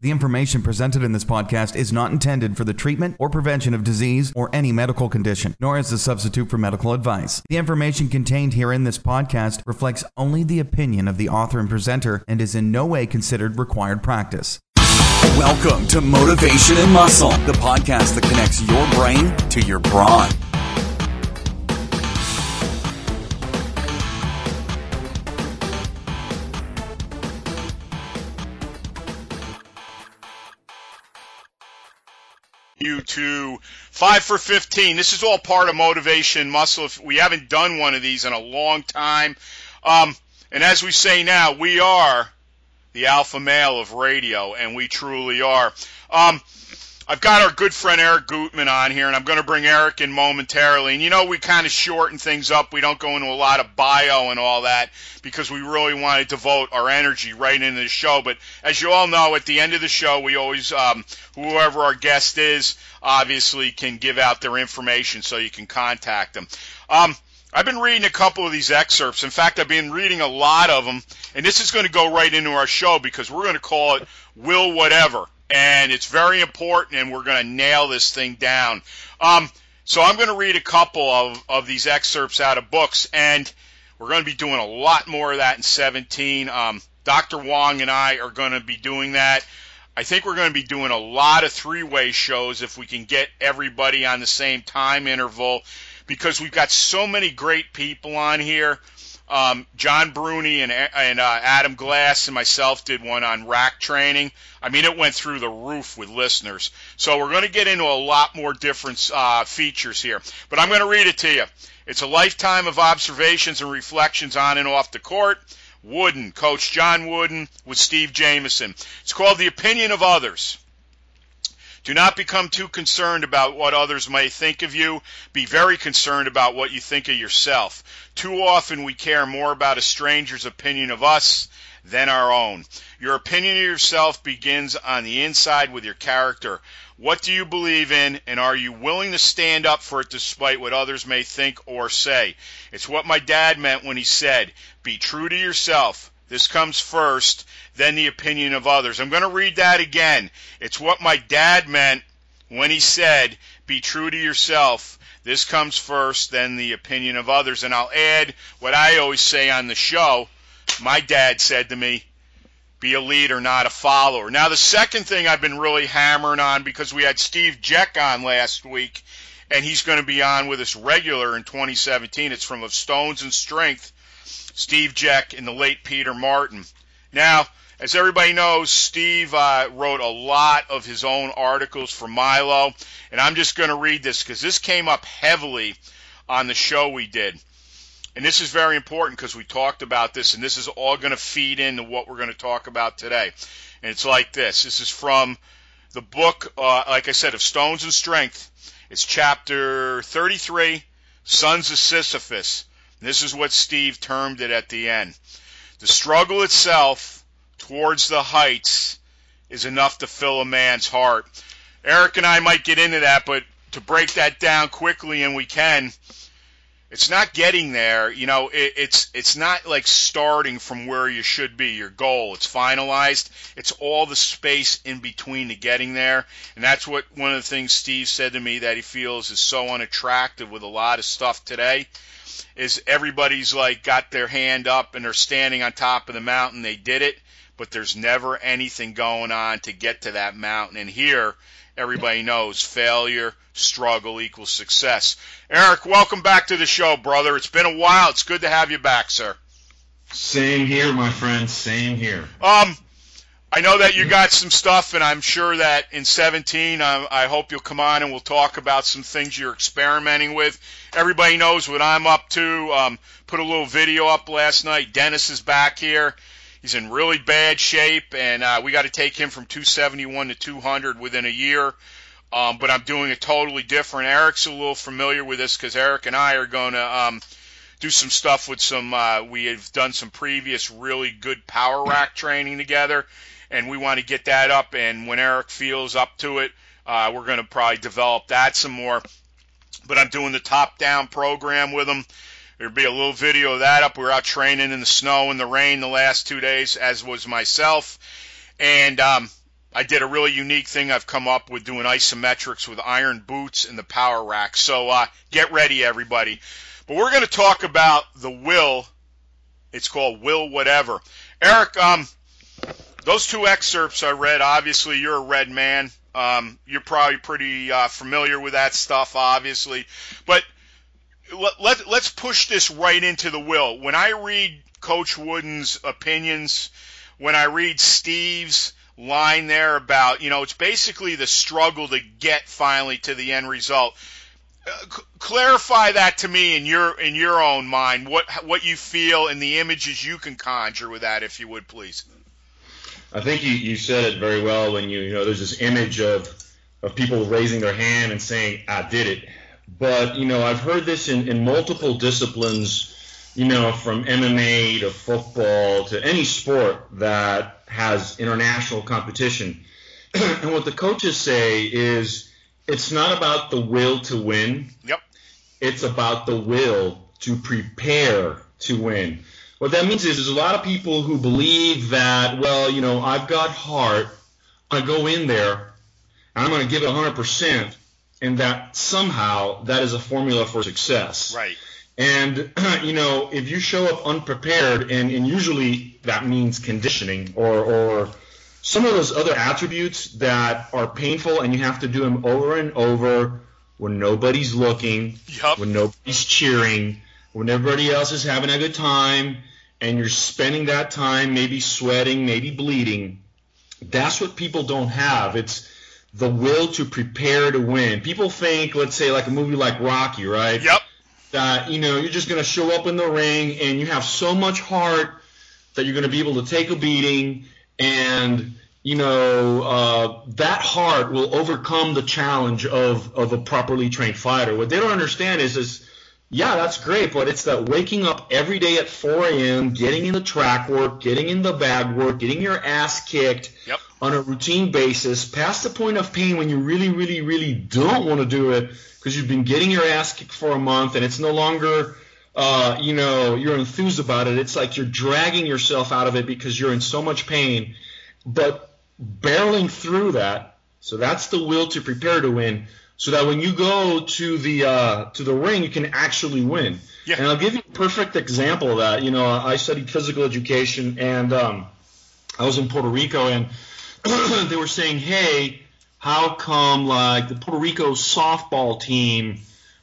The information presented in this podcast is not intended for the treatment or prevention of disease or any medical condition, nor as a substitute for medical advice. The information contained here in this podcast reflects only the opinion of the author and presenter and is in no way considered required practice. Welcome to Motivation and Muscle, the podcast that connects your brain to your brawn. You to 5 for 15. This is all part of Motivation Muscle. If we haven't done one of these in a long time. And as we say now, we are the alpha male of radio, and we truly are. I've got our good friend Eric Gutman on here, and I'm going to bring Eric in momentarily. And you know, we kind of shorten things up. We don't go into a lot of bio and all that because we really want to devote our energy right into the show. But as you all know, at the end of the show, we always, whoever our guest is, obviously can give out their information so you can contact them. I've been reading a couple of these excerpts. In fact, I've been reading a lot of them, and this is going to go right into our show because we're going to call it Will Whatever. And it's very important, and we're going to nail this thing down. So I'm going to read a couple of these excerpts out of books, and we're going to be doing a lot more of that in 17. Dr. Wong and I are going to be doing that. I think we're going to be doing a lot of three-way shows if we can get everybody on the same time interval, because we've got so many great people on here. John Bruni and Adam Glass and myself did one on rack training. I mean, it went through the roof with listeners. So we're going to get into a lot more different features here. But I'm going to read it to you. It's a lifetime of observations and reflections on and off the court. Wooden, Coach John Wooden with Steve Jamison. It's called The Opinion of Others. Do not become too concerned about what others may think of you. Be very concerned about what you think of yourself. Too often we care more about a stranger's opinion of us than our own. Your opinion of yourself begins on the inside with your character. What do you believe in, and are you willing to stand up for it despite what others may think or say? It's what my dad meant when he said, be true to yourself. This comes first, then the opinion of others. I'm going to read that again. It's what my dad meant when he said, be true to yourself. This comes first, then the opinion of others. And I'll add what I always say on the show. My dad said to me, be a leader, not a follower. Now, the second thing I've been really hammering on, because we had Steve Jeck on last week, and he's going to be on with us regular in 2017. It's from Of Stones and Strength, Steve Jeck and the late Peter Martin. Now, as everybody knows, Steve wrote a lot of his own articles for Milo, and I'm just going to read this because this came up heavily on the show we did. And this is very important because we talked about this, and this is all going to feed into what we're going to talk about today. And it's like this. This is from the book, like I said, Of Stones and Strength. It's chapter 33, Sons of Sisyphus. And this is what Steve termed it at the end. The struggle itself towards the heights is enough to fill a man's heart. Eric and I might get into that, but to break that down quickly, and we can, it's not getting there. You know, it's not like starting from where you should be, your goal. It's finalized. It's all the space in between to getting there. And that's what one of the things Steve said to me that he feels is so unattractive with a lot of stuff today is everybody's like got their hand up and they're standing on top of the mountain. They did it, but there's never anything going on to get to that mountain. And here, everybody knows failure, struggle equals success. Eric, welcome back to the show, brother. It's been a while. It's good to have you back, sir. Same here, my friend. Same here. I know that you got some stuff, and I'm sure that in 17, I hope you'll come on and we'll talk about some things you're experimenting with. Everybody knows what I'm up to. Put a little video up last night. Dennis is back here. He's in really bad shape, and we got to take him from 271 to 200 within a year. But I'm doing it totally different. Eric's a little familiar with this because Eric and I are going to do some stuff with some, we have done some previous really good power rack training together, and we want to get that up. And when Eric feels up to it, we're going to probably develop that some more. But I'm doing the top-down program with him. There'll be a little video of that up. We were out training in the snow and the rain the last 2 days, as was myself. And I did a really unique thing I've come up with, doing isometrics with iron boots and the power rack. So get ready, everybody. But we're going to talk about the will. It's called Will Whatever. Eric, those 2 excerpts I read, obviously you're a red man. You're probably pretty familiar with that stuff, obviously. But let's push this right into the will. When I read Coach Wooden's opinions, when I read Steve's line there about, it's basically the struggle to get finally to the end result. Clarify that to me in your own mind, what you feel and the images you can conjure with that, if you would, please. I think you said it very well when there's this image of people raising their hand and saying, I did it. But, I've heard this in multiple disciplines, from MMA to football to any sport that has international competition. And what the coaches say is it's not about the will to win. Yep. It's about the will to prepare to win. What that means is there's a lot of people who believe that, I've got heart. I go in there and I'm going to give it 100%, and that somehow that is a formula for success. Right. And, if you show up unprepared, and usually that means conditioning or some of those other attributes that are painful and you have to do them over and over when nobody's looking, yep, when nobody's cheering, when everybody else is having a good time, and you're spending that time maybe sweating, maybe bleeding. That's what people don't have. It's the will to prepare to win. People think, let's say, like a movie like Rocky, right? Yep. That, you're just going to show up in the ring and you have so much heart that you're going to be able to take a beating, and, that heart will overcome the challenge of a properly trained fighter. What they don't understand is yeah, that's great, but it's that waking up every day at 4 a.m., getting in the track work, getting in the bag work, getting your ass kicked, yep, on a routine basis, past the point of pain when you really, really, really don't want to do it because you've been getting your ass kicked for a month and it's no longer, you're enthused about it. It's like you're dragging yourself out of it because you're in so much pain. But barreling through that, so that's the will to prepare to win, so that when you go to the ring, you can actually win. Yeah. And I'll give you a perfect example of that. I studied physical education, and I was in Puerto Rico, and they were saying, hey, how come like the Puerto Rico softball team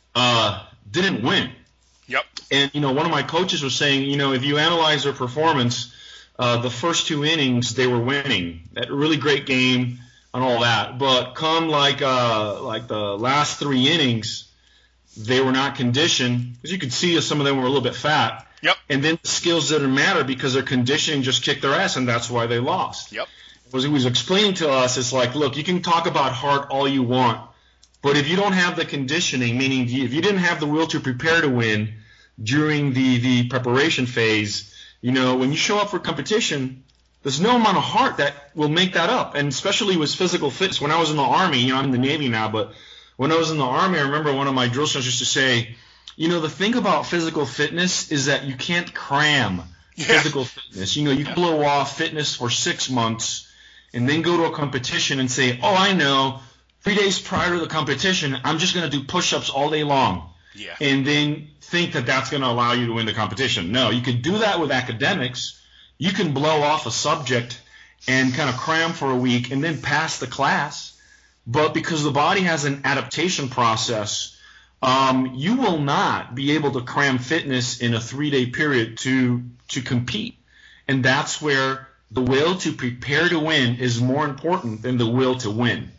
didn't win? Yep. And, one of my coaches was saying, if you analyze their performance, the first 2 innings, they were winning. A really great game and all that. But come like the last 3 innings, they were not conditioned, because you could see some of them were a little bit fat. Yep. And then the skills didn't matter because their conditioning just kicked their ass, and that's why they lost. Yep. What he was explaining to us is like, look, you can talk about heart all you want, but if you don't have the conditioning, meaning if you didn't have the will to prepare to win during the preparation phase, when you show up for competition, there's no amount of heart that will make that up. And especially with physical fitness. When I was in the Army, I'm in the Navy now, but when I was in the Army, I remember one of my drill sergeants used to say, the thing about physical fitness is that you can't cram physical fitness. You can blow off fitness for 6 months and then go to a competition and say, oh, I know, 3 days prior to the competition, I'm just going to do push-ups all day long. Yeah. And then think that that's going to allow you to win the competition. No, you could do that with academics. You can blow off a subject and kind of cram for a week and then pass the class. But because the body has an adaptation process, you will not be able to cram fitness in a 3-day period to compete. And that's where the will to prepare to win is more important than the will to win.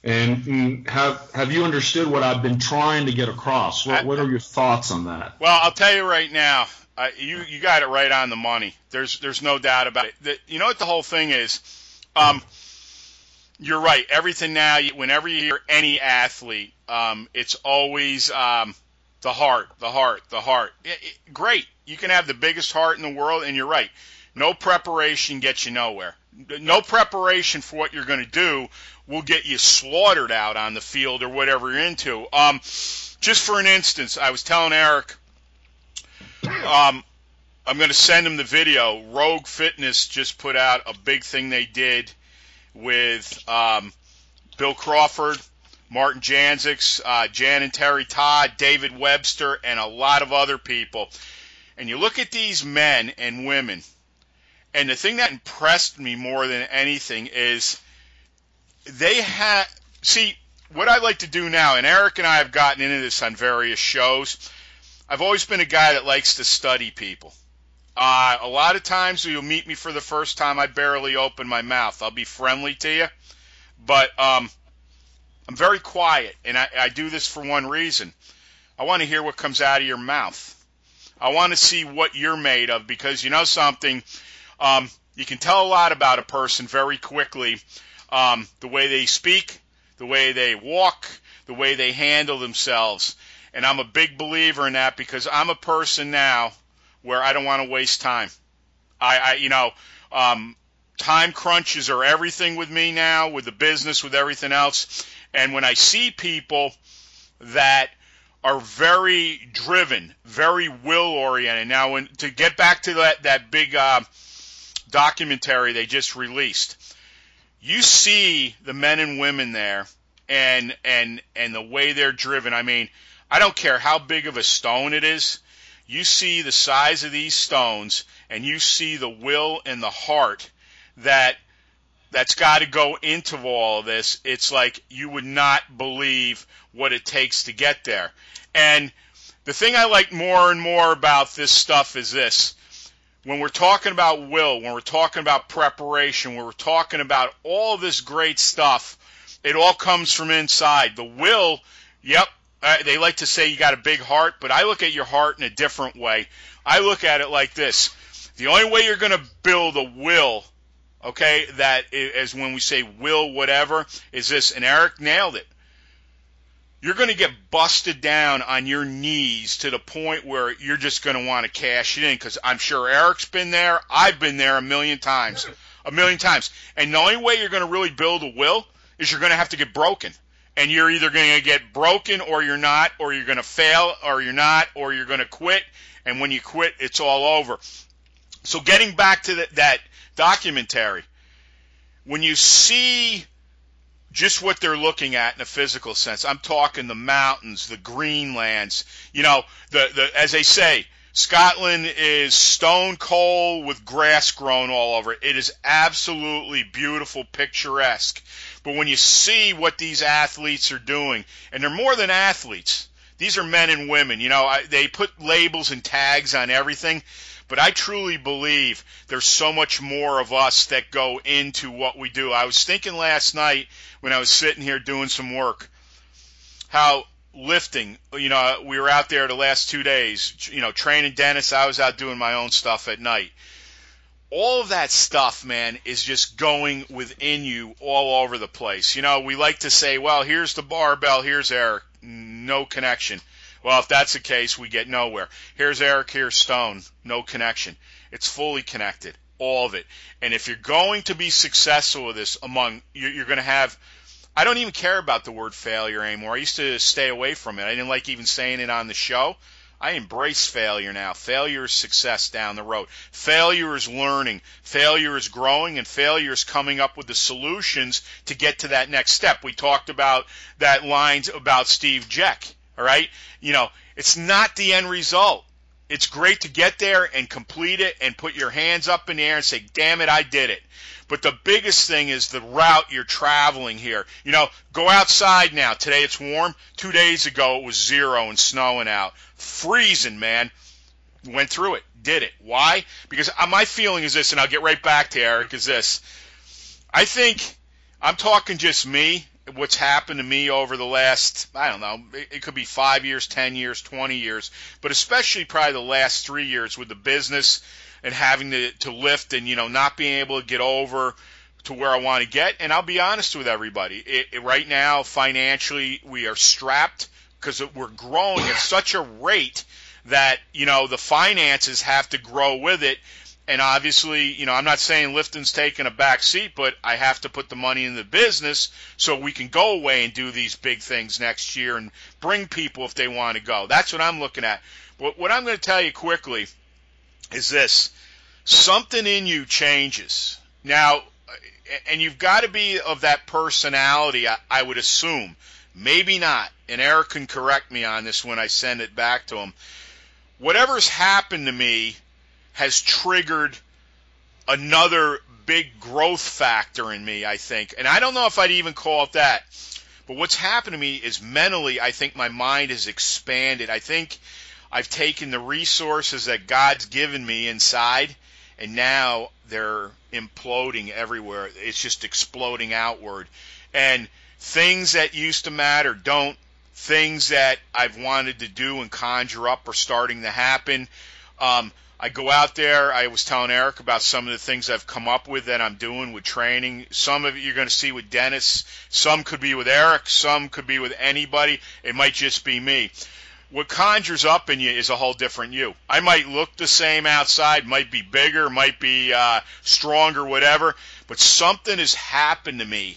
And have you understood what I've been trying to get across? What are your thoughts on that? Well, I'll tell you right now, you got it right on the money. There's no doubt about it. You know what the whole thing is? You're right. Everything now, whenever you hear any athlete, it's always the heart. Great. You can have the biggest heart in the world, and you're right. No preparation gets you nowhere. No preparation for what you're going to do will get you slaughtered out on the field or whatever you're into. Just for an instance, I was telling Eric, I'm going to send him the video. Rogue Fitness just put out a big thing they did, with Bill Crawford, Martin Janzik, Jan and Terry Todd, David Webster, and a lot of other people. And you look at these men and women, and the thing that impressed me more than anything is they had, see, what I like to do now, and Eric and I have gotten into this on various shows, I've always been a guy that likes to study people. A lot of times you'll meet me for the first time, I barely open my mouth. I'll be friendly to you, but I'm very quiet, and I do this for one reason. I want to hear what comes out of your mouth. I want to see what you're made of, because you know something, you can tell a lot about a person very quickly, the way they speak, the way they walk, the way they handle themselves. And I'm a big believer in that, because I'm a person now where I don't want to waste time. Time crunches are everything with me now, with the business, with everything else. And when I see people that are very driven, very will-oriented. Now, to get back to that big documentary they just released, you see the men and women there and the way they're driven. I mean, I don't care how big of a stone it is. You see the size of these stones, and you see the will and the heart that's got to go into all of this. It's like you would not believe what it takes to get there. And the thing I like more and more about this stuff is this. When we're talking about will, when we're talking about preparation, when we're talking about all this great stuff, it all comes from inside. The will, yep, they like to say you got a big heart, but I look at your heart in a different way. I look at it like this. The only way you're going to build a will, okay, that is when we say will whatever, is this, and Eric nailed it. You're going to get busted down on your knees to the point where you're just going to want to cash it in, because I'm sure Eric's been there. I've been there a million times. And the only way you're going to really build a will is you're going to have to get broken. And you're either going to get broken or you're not, or you're going to fail or you're not, or you're going to quit. And when you quit, it's all over. So getting back to that documentary, when you see just what they're looking at in a physical sense, I'm talking the mountains, the greenlands, as they say, Scotland is stone cold with grass growing all over it. It is absolutely beautiful, picturesque. But when you see what these athletes are doing, and they're more than athletes, these are men and women. They put labels and tags on everything, but I truly believe there's so much more of us that go into what we do. I was thinking last night when I was sitting here doing some work, how lifting, we were out there the last 2 days, training Dennis. I was out doing my own stuff at night. All of that stuff, man, is just going within you all over the place. We like to say, well, here's the barbell, here's Eric. No connection. Well, if that's the case, we get nowhere. Here's Eric, here's Stone. No connection. It's fully connected, all of it. And if you're going to be successful with this, you're going to have, I don't even care about the word failure anymore. I used to stay away from it. I didn't like even saying it on the show. I embrace failure now. Failure is success down the road. Failure is learning. Failure is growing, and failure is coming up with the solutions to get to that next step. We talked about that lines about Steve Jeck, all right? It's not the end result. It's great to get there and complete it and put your hands up in the air and say, damn it, I did it. But the biggest thing is the route you're traveling here. Go outside now. Today it's warm. 2 days ago it was 0 and snowing out. Freezing, man. Went through it. Did it. Why? Because my feeling is this, and I'll get right back to Eric, is this. I think, I'm talking just me, what's happened to me over the last, I don't know, it could be 5 years, 10 years, 20 years, but especially probably the last 3 years with the business and having to lift and, not being able to get over to where I want to get. And I'll be honest with everybody. Right now, financially, we are strapped because we're growing at such a rate that, the finances have to grow with it. And obviously, I'm not saying lifting's taking a back seat, but I have to put the money in the business so we can go away and do these big things next year and bring people if they want to go. That's what I'm looking at. But what I'm going to tell you quickly is this. Something in you changes. Now, and you've got to be of that personality, I would assume. Maybe not, and Eric can correct me on this when I send it back to him. Whatever's happened to me has triggered another big growth factor in me, I think. And I don't know if I'd even call it that. But what's happened to me is mentally, I think my mind has expanded. I think I've taken the resources that God's given me inside, and now they're imploding everywhere. It's just exploding outward. And things that used to matter don't. Things that I've wanted to do and conjure up are starting to happen. I go out there. I was telling Eric about some of the things I've come up with that I'm doing with training. Some of it you're going to see with Dennis. Some could be with Eric. Some could be with anybody. It might just be me. What conjures up in you is a whole different you. I might look the same outside, might be bigger, might be stronger, whatever, but something has happened to me.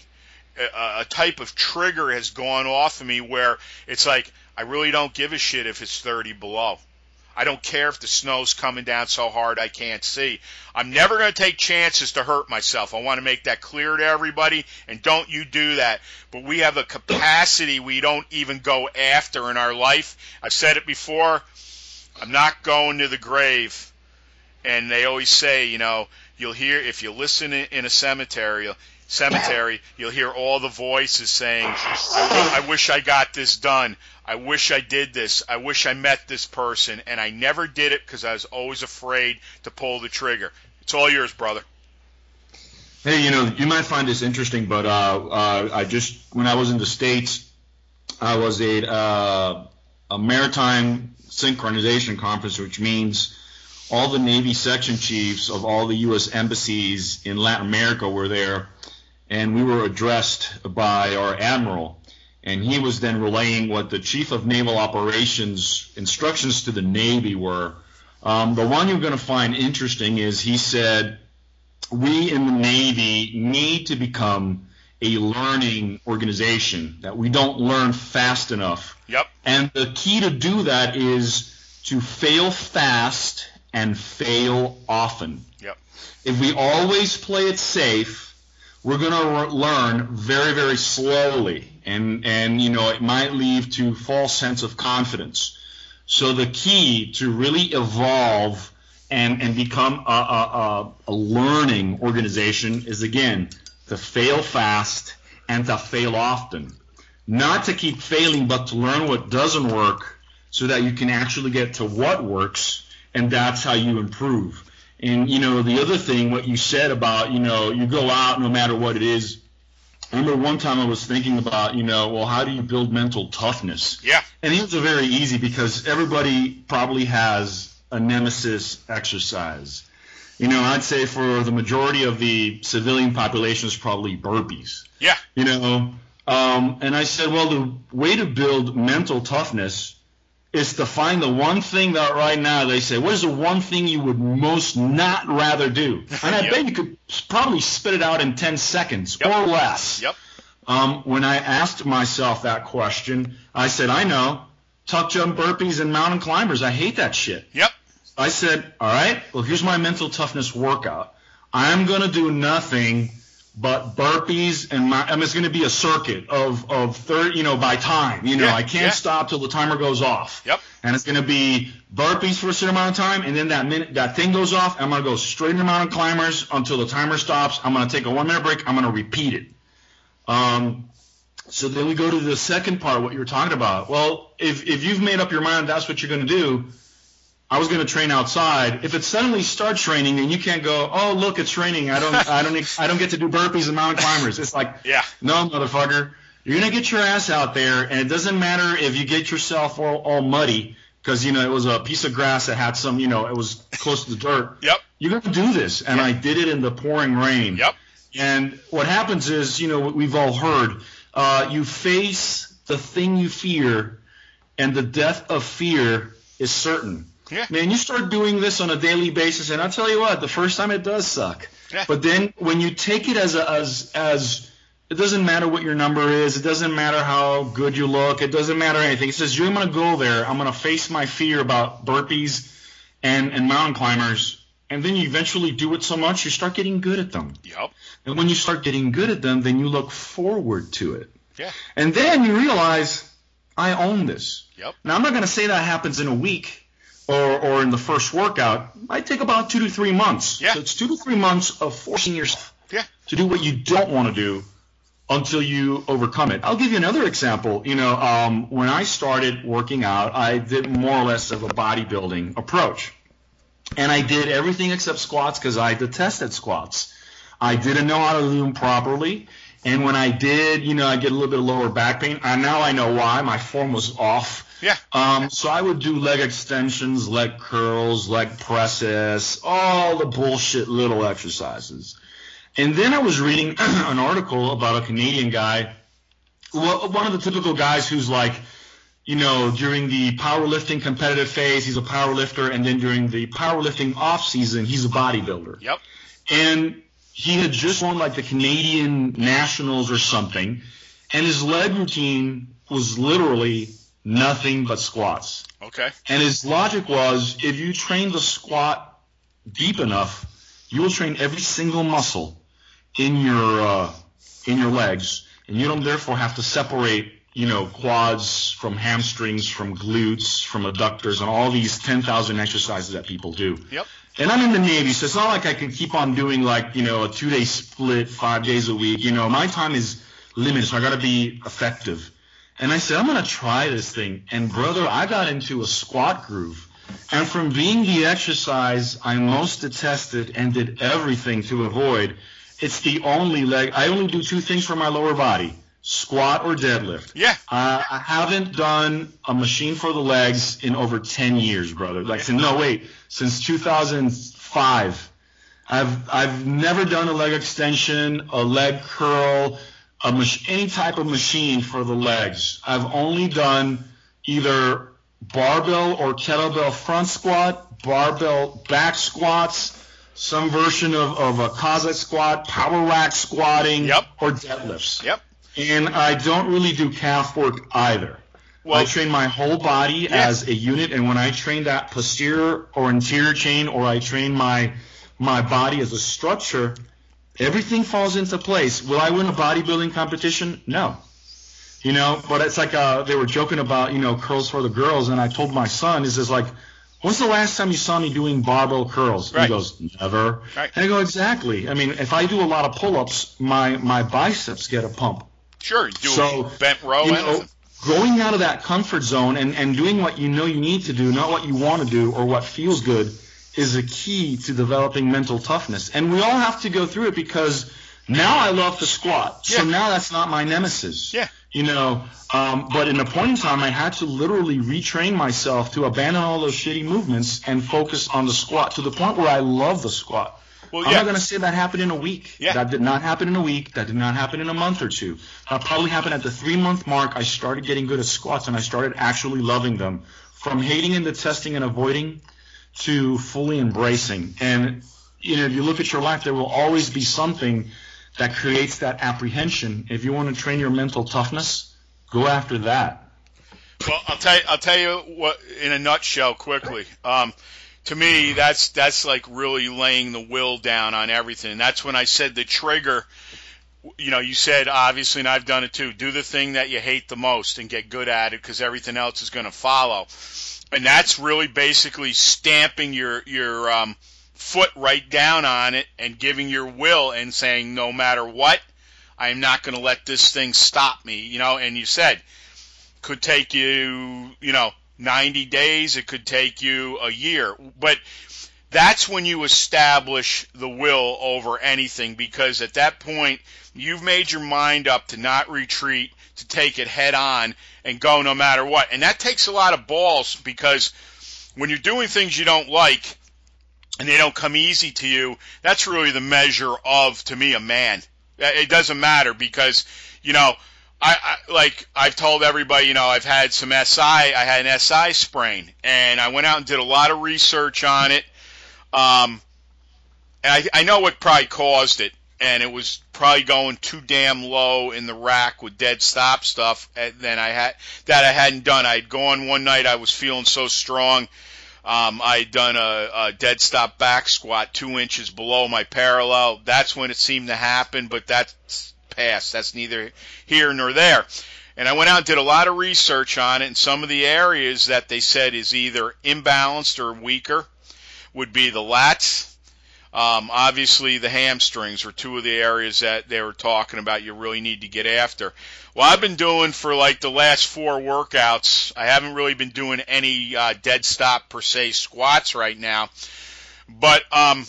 A type of trigger has gone off of me where it's like I really don't give a shit if it's 30 below. I don't care if the snow's coming down so hard I can't see. I'm never going to take chances to hurt myself. I want to make that clear to everybody, and don't you do that. But we have a capacity we don't even go after in our life. I've said it before. I'm not going to the grave. And they always say, you'll hear, if you listen in a cemetery, you'll hear all the voices saying, I wish I got this done. I wish I did this. I wish I met this person. And I never did it because I was always afraid to pull the trigger. It's all yours, brother. Hey, you might find this interesting, but when I was in the States, I was at a maritime synchronization conference, which means all the Navy section chiefs of all the U.S. embassies in Latin America were there. And we were addressed by our admiral, and he was then relaying what the chief of naval operations instructions to the Navy were. The one you're going to find interesting is he said, we in the Navy need to become a learning organization, that we don't learn fast enough. Yep. And the key to do that is to fail fast and fail often. Yep. If we always play it safe, we're going to learn very, very slowly, and it might lead to false sense of confidence. So the key to really evolve and become a learning organization is, again, to fail fast and to fail often. Not to keep failing, but to learn what doesn't work so that you can actually get to what works, and that's how you improve. And, the other thing, what you said about, you go out no matter what it is. I remember one time I was thinking about, how do you build mental toughness? Yeah. And it was very easy because everybody probably has a nemesis exercise. I'd say for the majority of the civilian population is probably burpees. Yeah. And I said, well, the way to build mental toughness is to find the one thing that right now they say, what is the one thing you would most not rather do? And I bet you could probably spit it out in 10 seconds or less. Yep. When I asked myself that question, I said, I know, tuck jump burpees and mountain climbers. I hate that shit. Yep. I said, all right, well, here's my mental toughness workout. I'm going to do nothing but burpees, and it's going to be a circuit of 30, by time. I can't stop till the timer goes off. Yep. And it's going to be burpees for a certain amount of time, and then that thing goes off. I'm going to go straight into mountain climbers until the timer stops. I'm going to take a 1 minute break. I'm going to repeat it. So then we go to the second part, what you were talking about. Well, if you've made up your mind that's what you're going to do, I was going to train outside. If it suddenly starts raining, then you can't go, oh, look, it's raining. I don't get to do burpees and mountain climbers. It's like, no, motherfucker. You're going to get your ass out there, and it doesn't matter if you get yourself all muddy because, it was a piece of grass that had some, it was close to the dirt. Yep. You're going to do this, and I did it in the pouring rain. Yep. And what happens is, we've all heard, you face the thing you fear, and the death of fear is certain. Yeah. Man, you start doing this on a daily basis, and I'll tell you what, the first time it does suck. Yeah. But then when you take it as it doesn't matter what your number is, it doesn't matter how good you look, it doesn't matter anything. It says, I'm going to go there, I'm going to face my fear about burpees and mountain climbers, and then you eventually do it so much, you start getting good at them. Yep. And when you start getting good at them, then you look forward to it. Yeah. And then you realize, I own this. Yep. Now, I'm not going to say that happens in a week or in the first workout. It might take about 2 to 3 months. Yeah. So it's 2 to 3 months of forcing yourself to do what you don't want to do until you overcome it. I'll give you another example. When I started working out, I did more or less of a bodybuilding approach. And I did everything except squats because I detested squats. I didn't know how to do them properly. And when I did, I get a little bit of lower back pain. And now I know why. My form was off. Yeah. So I would do leg extensions, leg curls, leg presses, all the bullshit little exercises. And then I was reading an article about a Canadian guy, one of the typical guys who's like, during the powerlifting competitive phase, he's a powerlifter, and then during the powerlifting off season, he's a bodybuilder. Yep. And he had just won like the Canadian Nationals or something, and his leg routine was literally nothing but squats. Okay. And his logic was, if you train the squat deep enough, you will train every single muscle in your legs, and you don't therefore have to separate, quads from hamstrings, from glutes, from adductors, and all these 10,000 exercises that people do. Yep. And I'm in the Navy, so it's not like I can keep on doing a 2-day split 5 days a week. My time is limited, so I got to be effective. And I said, I'm going to try this thing. And brother, I got into a squat groove. And from being the exercise I most detested and did everything to avoid, it's the only leg. I only do 2 things for my lower body, squat or deadlift. Yeah. I haven't done a machine for the legs in over 10 years, brother. Since 2005. I've never done a leg extension, a leg curl, any type of machine for the legs. I've only done either barbell or kettlebell front squat, barbell back squats, some version of a Cossack squat, power rack squatting, or deadlifts. Yep. And I don't really do calf work either. Well, I train my whole body as a unit, and when I train that posterior or anterior chain, or I train my body as a structure, everything falls into place. Will I win a bodybuilding competition? No. But it's like they were joking about, curls for the girls, and I told my son, when's the last time you saw me doing barbell curls? Right. He goes, never. Right. And I go, exactly. I mean, if I do a lot of pull-ups, my biceps get a pump. Sure. Do a bent row. Going out of that comfort zone and doing what you need to do, not what you want to do or what feels good, is a key to developing mental toughness. And we all have to go through it, because now I love to squat. So now that's not my nemesis. Yeah. But in a point in time, I had to literally retrain myself to abandon all those shitty movements and focus on the squat, to the point where I love the squat. Well, I'm not going to say that happened in a week. Yeah. That did not happen in a week. That did not happen in a month or two. That probably happened at the 3-month mark. I started getting good at squats, and I started actually loving them. From hating and detesting and avoiding to fully embracing. And, if you look at your life, there will always be something that creates that apprehension. If you want to train your mental toughness, go after that. Well, I'll tell you what, in a nutshell, quickly. To me, that's like really laying the will down on everything. And that's when I said the trigger. You said, obviously, and I've done it too, do the thing that you hate the most and get good at it, because everything else is going to follow. And that's really basically stamping your foot right down on it and giving your will and saying, no matter what, I'm not going to let this thing stop me. And you said, could take you, 90 days, it could take you a year. But that's when you establish the will over anything, because at that point, you've made your mind up to not retreat, to take it head on and go no matter what. And that takes a lot of balls, because when you're doing things you don't like and they don't come easy to you, that's really the measure of, to me, a man. It doesn't matter, because, I've told everybody, I've had some SI. I had an SI sprain, and I went out and did a lot of research on it. And I know what probably caused it, and it was probably going too damn low in the rack with dead stop stuff that I hadn't done. I had gone one night, I was feeling so strong. I'd done a dead stop back squat 2 inches below my parallel. That's when it seemed to happen, but that's past. That's neither here nor there. And I went out and did a lot of research on it, and some of the areas that they said is either imbalanced or weaker would be the lats. Obviously, the hamstrings were two of the areas that they were talking about you really need to get after. Well, I've been doing for like the last 4 workouts, I haven't really been doing any dead stop per se squats right now, but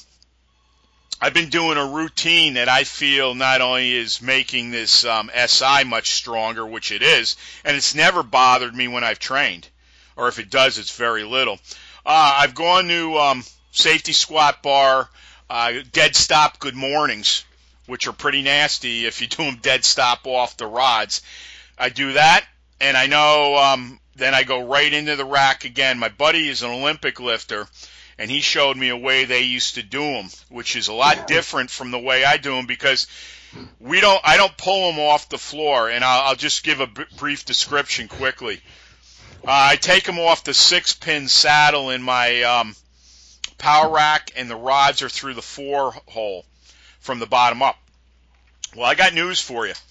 I've been doing a routine that I feel not only is making this SI much stronger, which it is, and it's never bothered me when I've trained, or if it does, it's very little. I've gone to safety squat bar, dead stop good mornings, which are pretty nasty if you do them dead stop off the rods. I do that, and I know then I go right into the rack again. My buddy is an Olympic lifter, and he showed me a way they used to do them, which is a lot different from the way I do them because I don't pull them off the floor, and I'll just give a brief description quickly. I take them off the 6-pin saddle in my power rack, and the rods are through the 4-hole from the bottom up. Well, I got news for you.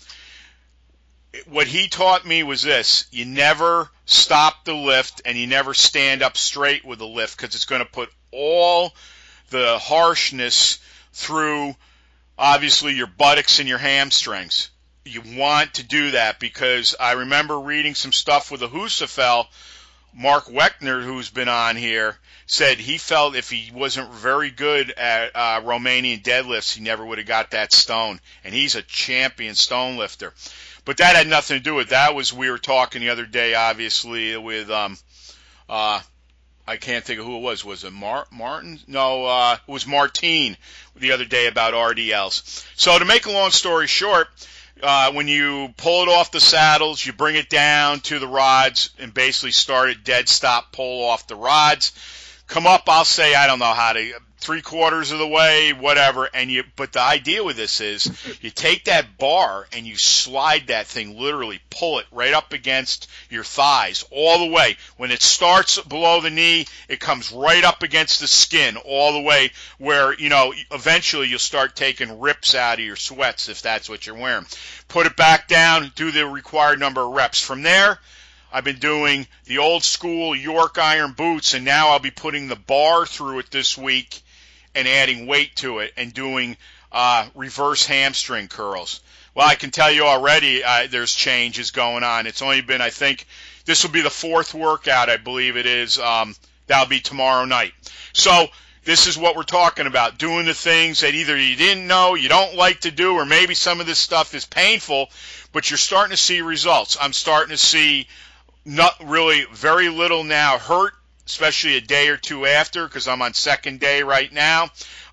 What he taught me was this: you never stop the lift and you never stand up straight with the lift because it's going to put all the harshness through, obviously, your buttocks and your hamstrings. You want to do that because I remember reading some stuff with a Husafel. Mark Weckner, who's been on here, said he felt if he wasn't very good at Romanian deadlifts, he never would have got that stone. And he's a champion stone lifter. But that had nothing to do with that. We were talking the other day, obviously, with I can't think of who it was. Was it Martin? No, it was Martine the other day about RDLs. So to make a long story short, when you pull it off the saddles, you bring it down to the rods and basically start at dead stop, pull off the rods. Come up, I'll say, I don't know how to, 3/4 of the way, whatever. But the idea with this is you take that bar and you slide that thing, literally pull it right up against your thighs all the way. When it starts below the knee, it comes right up against the skin all the way where, eventually you'll start taking rips out of your sweats if that's what you're wearing. Put it back down, do the required number of reps. From there, I've been doing the old school York iron boots, and now I'll be putting the bar through it this week and adding weight to it and doing reverse hamstring curls. Well, I can tell you already there's changes going on. It's only been, I think, this will be the 4th workout, I believe it is. That'll be tomorrow night. So this is what we're talking about, doing the things that either you didn't know, you don't like to do, or maybe some of this stuff is painful, but you're starting to see results. I'm starting to see not really very little now hurt, especially a day or two after, because I'm on 2nd day right now.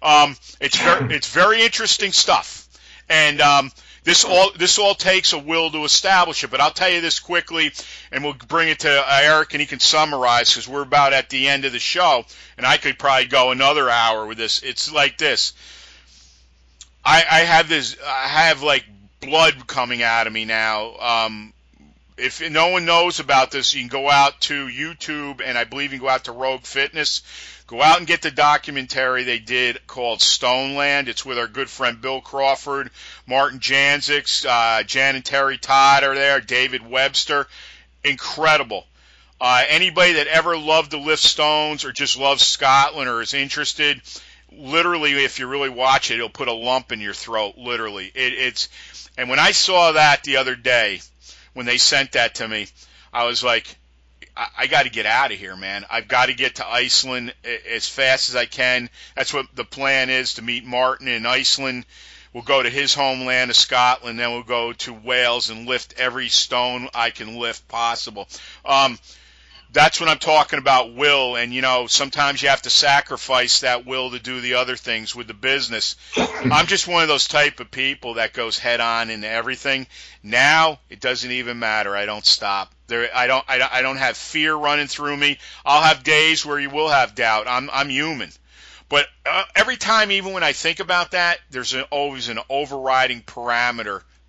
It's very interesting stuff, and this all takes a will to establish it. But I'll tell you this quickly, and we'll bring it to Eric, and he can summarize because we're about at the end of the show, and I could probably go another hour with this. It's like this: I have like blood coming out of me now. If no one knows about this, you can go out to YouTube, and I believe you can go out to Rogue Fitness. Go out and get the documentary they did called Stoneland. It's with our good friend Bill Crawford, Martin Janzik, Jan and Terry Todd are there, David Webster. Incredible. Anybody that ever loved to lift stones or just loves Scotland or is interested, literally, if you really watch it, it'll put a lump in your throat, literally. And when I saw that the other day, when they sent that to me, I was like, I got to get out of here, man. I've got to get to Iceland as fast as I can. That's what the plan is, to meet Martin in Iceland. We'll go to his homeland of Scotland, then we'll go to Wales and lift every stone I can lift possible. That's what I'm talking about, will. And, sometimes you have to sacrifice that will to do the other things with the business. I'm just one of those type of people that goes head on into everything. Now, it doesn't even matter. I don't stop. I don't have fear running through me. I'll have days where you will have doubt. I'm human. But every time, even when I think about that, there's always an overriding parameter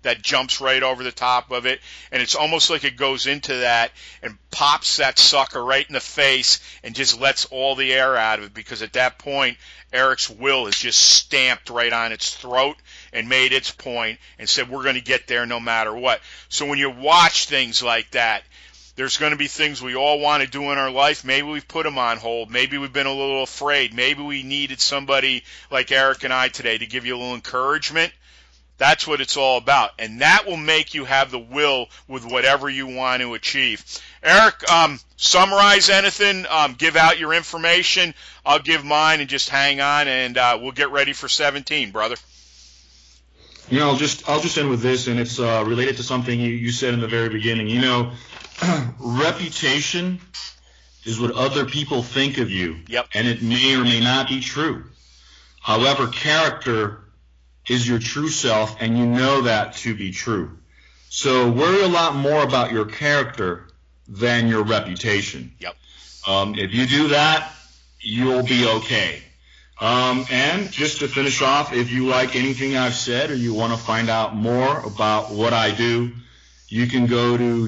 that jumps right over the top of it, and it's almost like it goes into that and pops that sucker right in the face and just lets all the air out of it, because at that point, Eric's will is just stamped right on its throat and made its point and said, we're going to get there no matter what. So when you watch things like that, there's going to be things we all want to do in our life. Maybe we've put them on hold. Maybe we've been a little afraid. Maybe we needed somebody like Eric and I today to give you a little encouragement. That's what it's all about. And that will make you have the will with whatever you want to achieve. Eric, summarize anything, give out your information. I'll give mine and just hang on, and we'll get ready for 17, brother. You know, I'll just end with this, and it's related to something you said in the very beginning. You know, reputation is what other people think of you. Yep. And it may or may not be true. However, character is your true self, and you know that to be true. So worry a lot more about your character than your reputation. Yep. If you do that, you'll be okay. And just to finish off, if you like anything I've said or you want to find out more about what I do, you can go to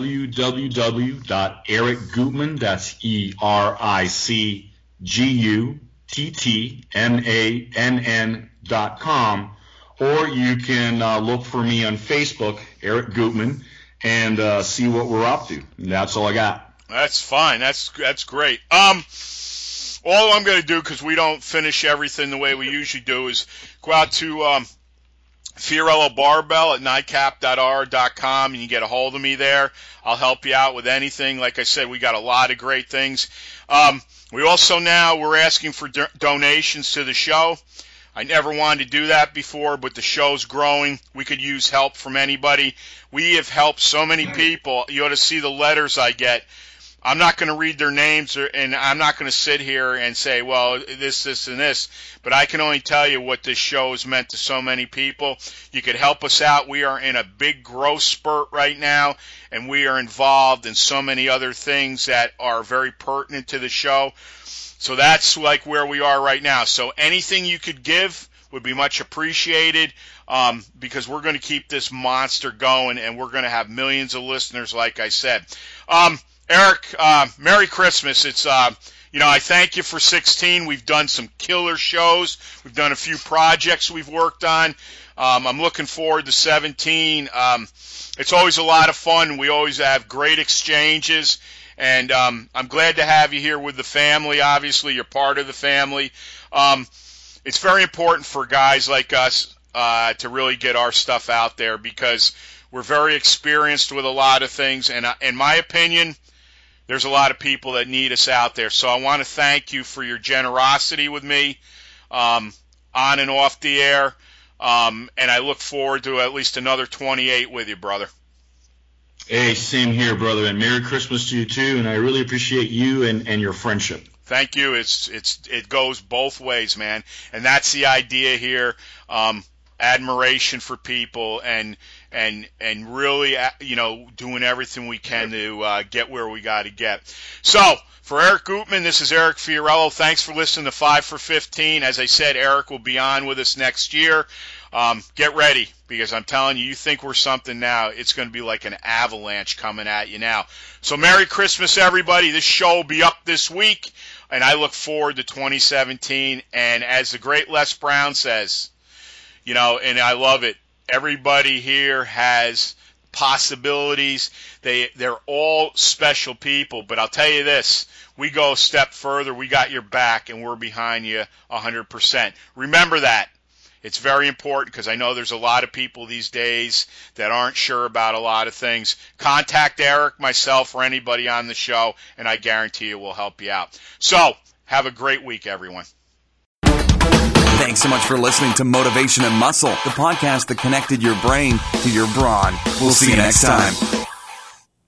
www.ericguttmann, that's EricGuttmann.com, or you can look for me on Facebook, Eric Guttmann, and see what we're up to. And that's all I got. That's fine. That's great. All I'm going to do, because we don't finish everything the way we usually do, is go out to Fiorello Barbell at nightcap.r.com, and you get a hold of me there. I'll help you out with anything. Like I said, we got a lot of great things. We also now, we're asking for donations to the show. I never wanted to do that before, but the show's growing. We could use help from anybody. We have helped so many people. You ought to see the letters I get. I'm not going to read their names, and I'm not going to sit here and say, well, this, and this. But I can only tell you what this show has meant to so many people. You could help us out. We are in a big growth spurt right now, and we are involved in so many other things that are very pertinent to the show. So that's like where we are right now. So anything you could give would be much appreciated, because we're going to keep this monster going, and we're going to have millions of listeners, like I said. Eric, Merry Christmas. It's, I thank you for 16. We've done some killer shows. We've done a few projects we've worked on. I'm looking forward to 17. It's always a lot of fun. We always have great exchanges. And I'm glad to have you here with the family. Obviously, you're part of the family. It's very important for guys like us to really get our stuff out there, because we're very experienced with a lot of things. And in my opinion, there's a lot of people that need us out there. So I want to thank you for your generosity with me on and off the air. And I look forward to at least another 28 with you, brother. Hey, same here, brother. And Merry Christmas to you, too. And I really appreciate you and your friendship. Thank you. It goes both ways, man. And that's the idea here. Admiration for people and really, doing everything we can to get where we got to get. So, for Eric Guttmann, this is Eric Fiorello. Thanks for listening to 5 for 15. As I said, Eric will be on with us next year. Get ready, because I'm telling you, you think we're something now, it's going to be like an avalanche coming at you now. So, Merry Christmas, everybody. This show will be up this week, and I look forward to 2017. And as the great Les Brown says, and I love it, everybody here has possibilities. They're all special people. But I'll tell you this, we go a step further. We got your back, and we're behind you 100%. Remember that. It's very important, because I know there's a lot of people these days that aren't sure about a lot of things. Contact Eric, myself, or anybody on the show, and I guarantee you we'll help you out. So, have a great week, everyone. Thanks so much for listening to Motivation and Muscle, the podcast that connected your brain to your brawn. We'll see you next time.